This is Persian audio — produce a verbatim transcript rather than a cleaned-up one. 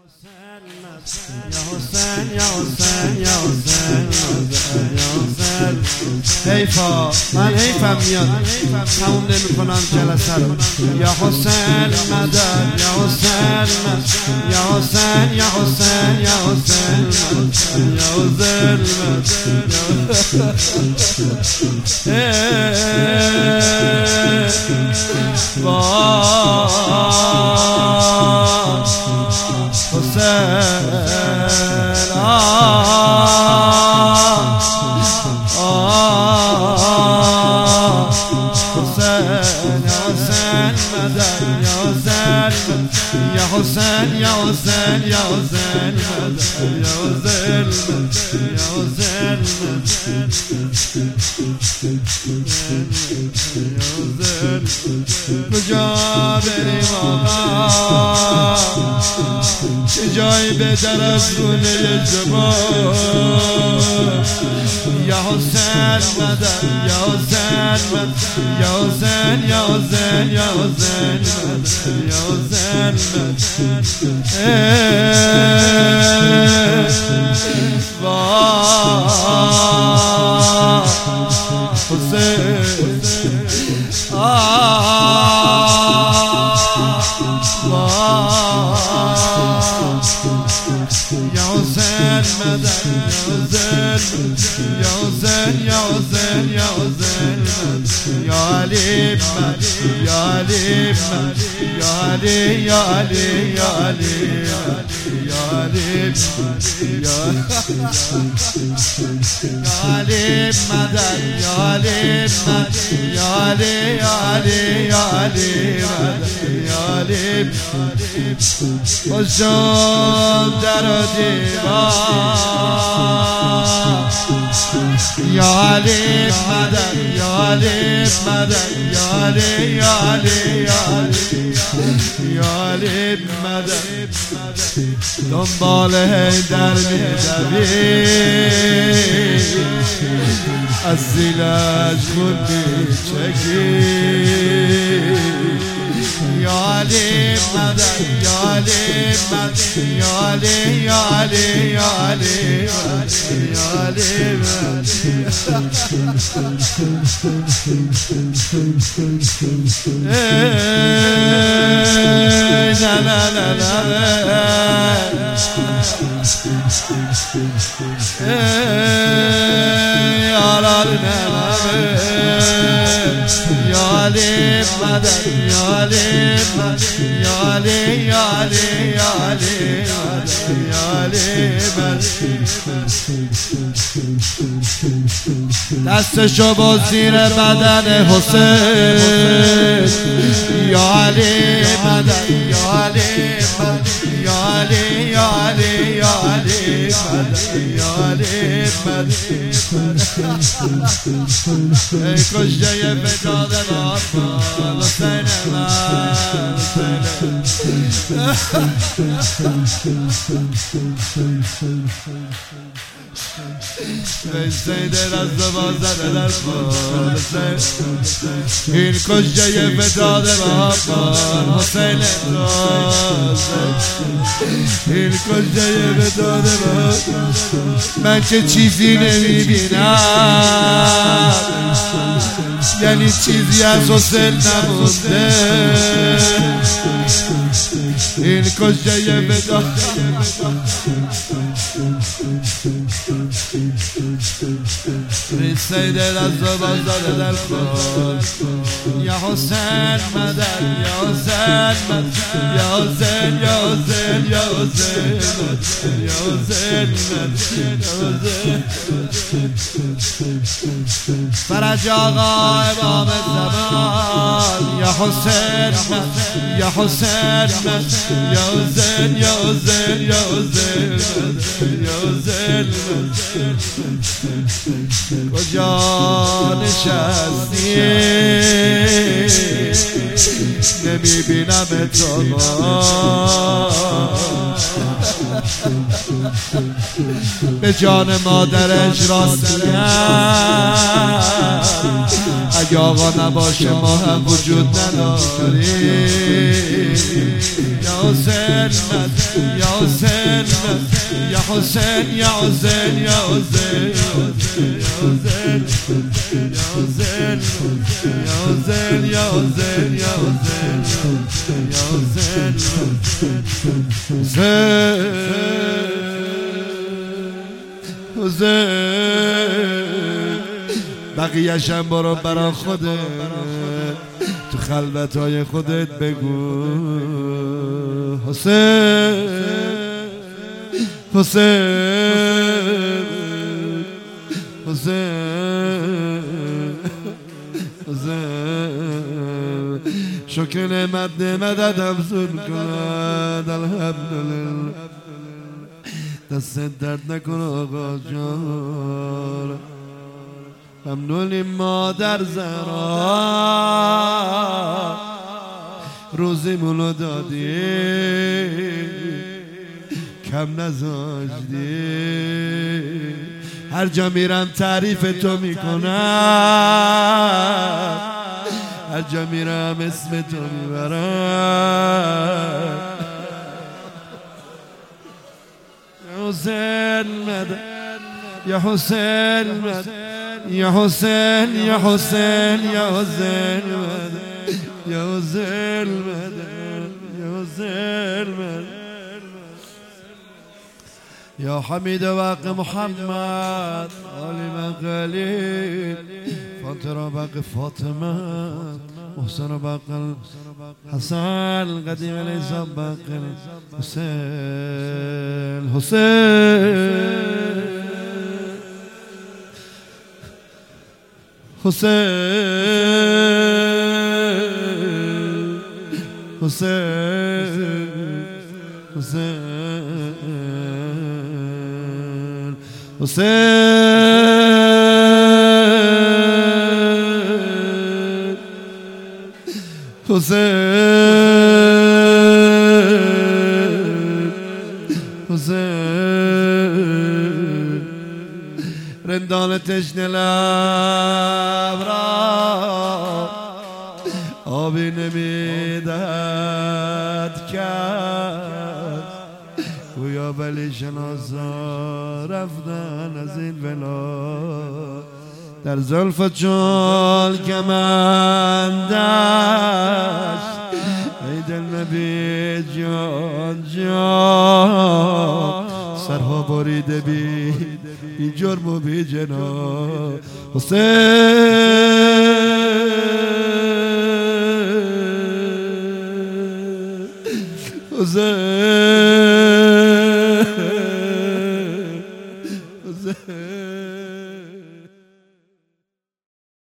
حسین یا حسین یا حسین یا حسین حیفا من حیفم میاد تموم نمی کنم جلسه رو. یا حسین مدد یا حسین یا حسین یا حسین یا حسین یا حسین یا حسین یا حسین یا حسین یا حسین کجا بریم آقا چه جایی بهتر از گونه زبان. یا حسین مدد یا حسین یا حسین یا حسین یا حسین یا حسین یا حسین یا حسین یا حسین یا علی یا علی یا علی یا علی یا علی یا علی یا علی مدد یا علی یا علی یا علی یا علی یا علی باشم در و دیوار. یا علی مدد یا علی مدد یا علی یا علی یا علی یا علی مدد دنبال حیدر می‌دوی از زیلش خون می‌چکی. یا علی مدد یا علی مدد یا علی یا علی یا علی یا علی لا لا لا لا یا علی مدد یا علی یا علی یا علی یا علی یا علی دستشو با زیر بدن حسین. یا علی مدد یا علی یا علی یا علی یا علی یا علی ای کشته فتاده بابا حسین من حسین دل از زبان زده در بال این کشته فتاده بابا حسین این کشته فتاده بابا من که چیزی نمیبینم یعنی چیزی از حسین نمونده. این کشته فتاده حسین دل از زبان زده در بال. یا حسین مدد یا حسین یا حسین یا حسین یا حسین یا حسین فرج آقا امام زمان. یا حسین یا حسین یا حسین یا حسین یا حسین یا حسین کجا نشستی نمیبینم تو به جان مادرش راست میگم اگه آقا نباشه ما هم وجود نداریم. یا حسین یا حسین یا حسین یا حسین یا حسین یا حسین یا حسین یا حسین یا حسین یا حسین یا حسین حسین بقیه‌شم برو برا خودت تو خلوت‌های خودت بگو حسین حسین حسین حسین شکر نعمت نعمت افزون کند الحمدلله دست درد نکن آقا جان ممنونی مادر زهرا روزیمونو دادی کم نذاشتی هر جا میرم تعریف تو میکنم هر جا میرم اسم تو میبرم حسین مدد یا حسین مدد یا حسین یا حسین یا حسین مدد یا حسین مدد یا حسین مدد یا حمید واق محمد آلی من قلیل فاطمه باقی فاطمه محسن باقی حسن قدیم الاسلام باقی حسین حسین حسین حسین حسین حسین حسین حسین رندان تشنه لب را آبی نمیدهد کرد گویا ولی شناسا رفتن از این ولا در زلف چون کمندش ای دل نبی جان جان سرها بریده بی بی جرم و بی جناه حسین حسین حسین